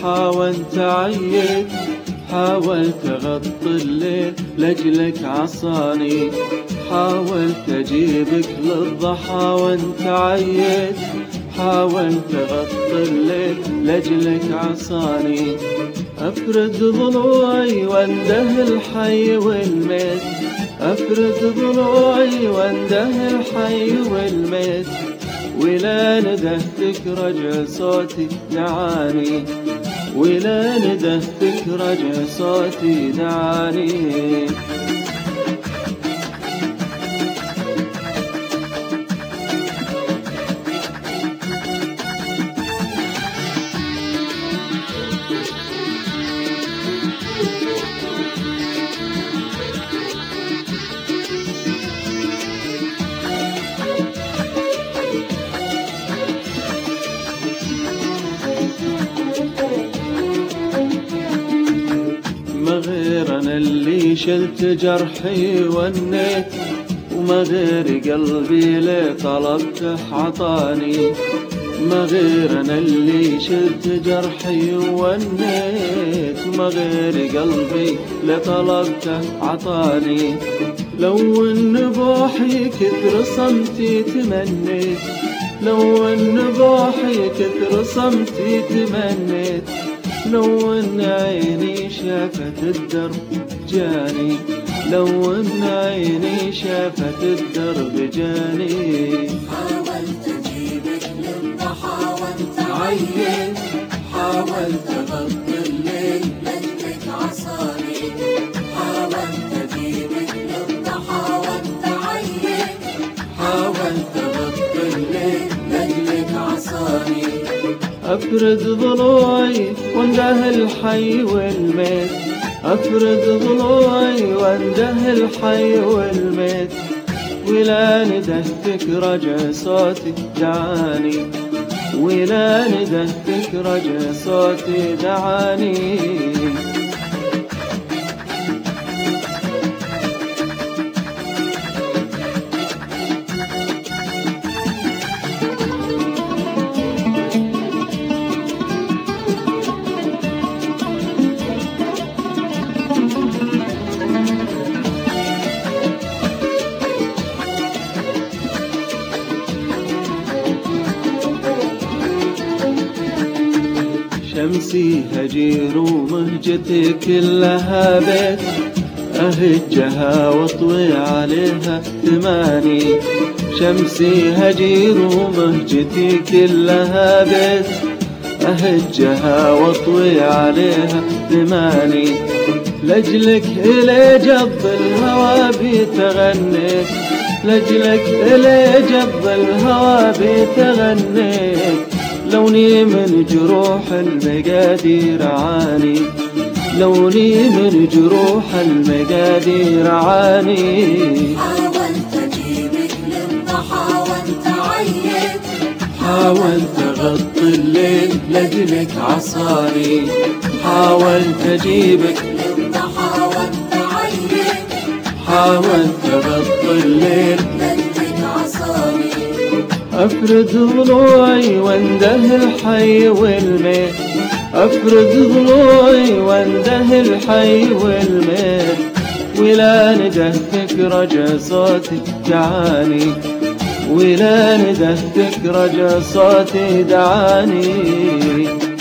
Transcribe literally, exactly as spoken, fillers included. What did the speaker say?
الضحى وانت عيت، حاولت اغطي الليل لاجلك عصاني، حاولت اجيبك للضحى وانت عيت، حاولت اغطي الليل لاجلك عصاني، افرد ضلوعي وانده الحي والميت، افرد ضلوعي وانده الحي والميت، ولا ندهتك رجع صوتي دعاني، ولا ندهتك رجع صوتي دعاني. ما غير أنا اللي شلت جرحي ونيت، وما غير قلبي لي طلبته عطاني، ما غير أنا اللي شلت جرحي ونيت، وما غير قلبي لي طلبته عطاني، لو ان بوحي كثر صمتي تمنيت، لو ان بوحي كثر صمتي تمنيت، لو ان عيني شافت الدرب جاني، لو ان عيني شافت الدرب جاني. حاولت اجيبك للضحى وانت عيت، حاولت اغطي الليل لاجلك عصاني، حاولت اجيبك للضحى وانت عيت، حاولت اغطي الليل لاجلك عصاني، افرد ضلوعي وانده الحي والميت، افرد ضلوعي وانده الحي والميت، ولا ندهتك رجع صوتي دعاني، ولا ندهتك رجع صوتي دعاني. شمسي هجير ومهجتي كلها بيت، أهجها واطوي عليها ثماني، شمسي هجير ومهجتي كلها بيت، أهجها واطوي عليها ثماني، لجلك إلي جب الهوى بيتغنيت، لجلك إلي جب الهوى بيتغنيت، لوني من جروح المقادير عاني، لوني من جروح المقادير عاني. حاولت اجيبك للضحى وانت عيت، حاولت اغطي الليل لاجلك عصاني، حاولت اجيبك للضحى وانت عيت، حاولت اغطي الليل لاجلك عصاني، افرد ضلوعي وانده الحي والميت، افرد ضلوعي وانده الحي والميت، ولا ندهتك رجع صوتي دعاني، ولا ندهتك رجع صوتي دعاني.